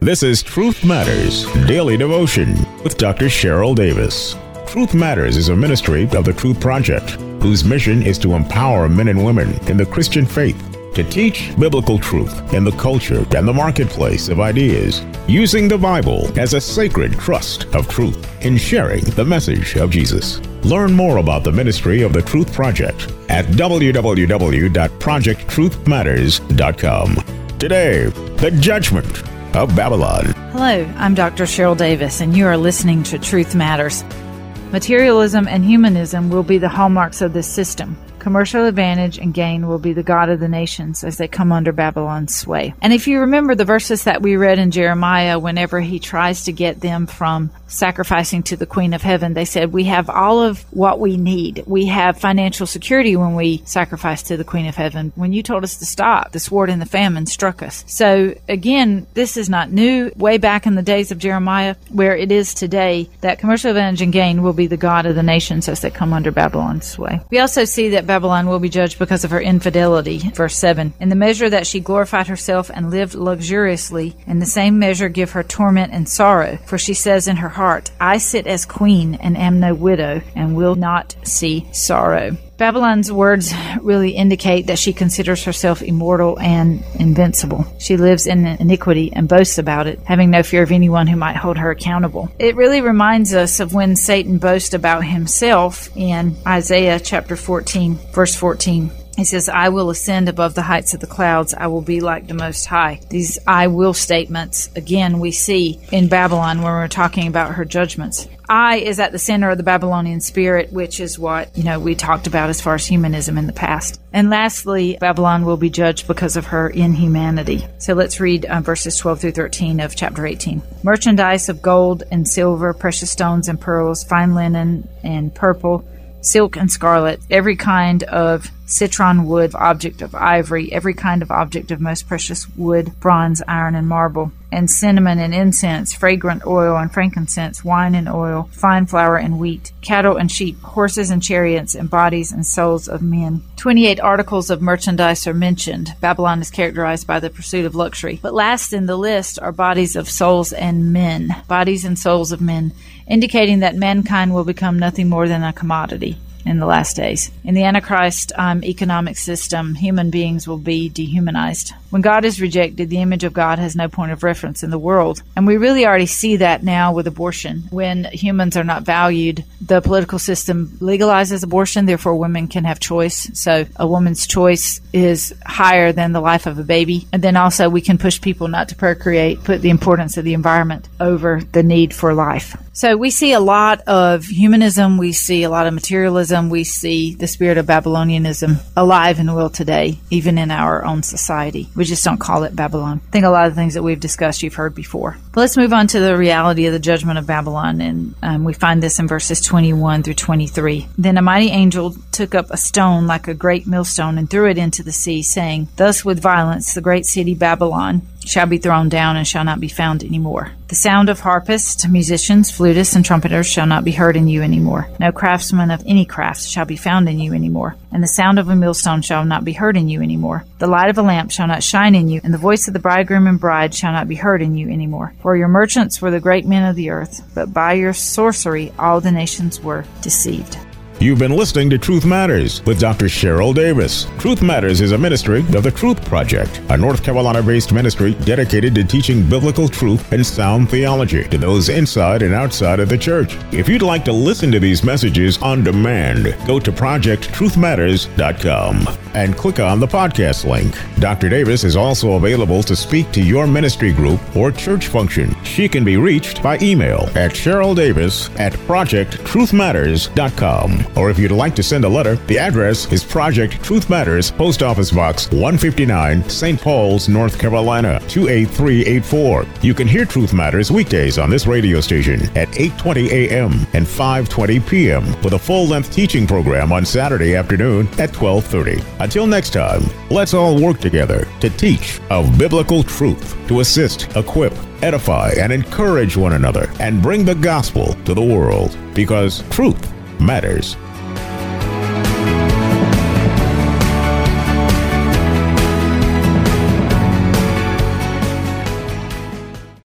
This is Truth Matters Daily Devotion with Dr. Cheryl Davis. Truth Matters is a ministry of the Truth Project, whose mission is to empower men and women in the Christian faith to teach biblical truth in the culture and the marketplace of ideas, using the Bible as a sacred trust of truth in sharing the message of Jesus. Learn more about the ministry of the Truth Project at www.projecttruthmatters.com. Today, the judgment of Babylon. Hello, I'm Dr. Cheryl Davis, and you are listening to Truth Matters. Materialism and humanism will be the hallmarks of this system. Commercial advantage and gain will be the god of the nations as they come under Babylon's sway. And if you remember the verses that we read in Jeremiah, whenever he tries to get them from sacrificing to the Queen of Heaven, they said, we have all of what we need. We have financial security when we sacrifice to the Queen of Heaven. When you told us to stop, the sword and the famine struck us. So again, this is not new. Way back in the days of Jeremiah, where it is today, that commercial advantage and gain will be the god of the nations as they come under Babylon's sway. We also see that Babylon will be judged because of her infidelity. Verse 7, in the measure that she glorified herself and lived luxuriously, in the same measure give her torment and sorrow. For she says in her heart, I sit as queen and am no widow, and will not see sorrow. Babylon's words really indicate that she considers herself immortal and invincible. She lives in iniquity and boasts about it, having no fear of anyone who might hold her accountable. It really reminds us of when Satan boasts about himself in Isaiah chapter 14, verse 14. He says, I will ascend above the heights of the clouds. I will be like the Most High. These I will statements, again, we see in Babylon when we're talking about her judgments. I is at the center of the Babylonian spirit, which is what, we talked about as far as humanism in the past. And lastly, Babylon will be judged because of her inhumanity. So let's read verses 12 through 13 of chapter 18. Merchandise of gold and silver, precious stones and pearls, fine linen and purple, silk and scarlet, every kind of citron wood, object of ivory, every kind of object of most precious wood, bronze, iron, and marble, and cinnamon and incense, fragrant oil and frankincense, wine and oil, fine flour and wheat, cattle and sheep, horses and chariots, and bodies and souls of men. 28 articles of merchandise are mentioned. Babylon is characterized by the pursuit of luxury. But last in the list are bodies of souls and men, bodies and souls of men, indicating that mankind will become nothing more than a commodity in the last days. In the Antichrist economic system, human beings will be dehumanized. When God is rejected, the image of God has no point of reference in the world. And we really already see that now with abortion. When humans are not valued, the political system legalizes abortion, therefore women can have choice. So a woman's choice is higher than the life of a baby. And then also we can push people not to procreate, put the importance of the environment over the need for life. So we see a lot of humanism, we see a lot of materialism, we see the spirit of Babylonianism alive and well today, even in our own society. We just don't call it Babylon. I think a lot of the things that we've discussed you've heard before. But let's move on to the reality of the judgment of Babylon, and we find this in verses 21 through 23. Then a mighty angel took up a stone like a great millstone and threw it into the sea, saying, Thus with violence the great city Babylon shall be thrown down and shall not be found any more. The sound of harpists, musicians, flutists, and trumpeters shall not be heard in you any more. No craftsman of any crafts shall be found in you any more. And the sound of a millstone shall not be heard in you any more. The light of a lamp shall not shine in you, and the voice of the bridegroom and bride shall not be heard in you any more. For your merchants were the great men of the earth, but by your sorcery all the nations were deceived. You've been listening to Truth Matters with Dr. Cheryl Davis. Truth Matters is a ministry of the Truth Project, a North Carolina-based ministry dedicated to teaching biblical truth and sound theology to those inside and outside of the church. If you'd like to listen to these messages on demand, go to projecttruthmatters.com and click on the podcast link. Dr. Davis is also available to speak to your ministry group or church function. She can be reached by email at CherylDavis@projecttruthmatters.com. Or if you'd like to send a letter, the address is Project Truth Matters, Post Office Box 159, St. Paul's, North Carolina, 28384. You can hear Truth Matters weekdays on this radio station at 8:20 a.m. and 5:20 p.m. with a full-length teaching program on Saturday afternoon at 12:30. Until next time, let's all work together to teach of biblical truth, to assist, equip, edify, and encourage one another, and bring the gospel to the world, because truth matters.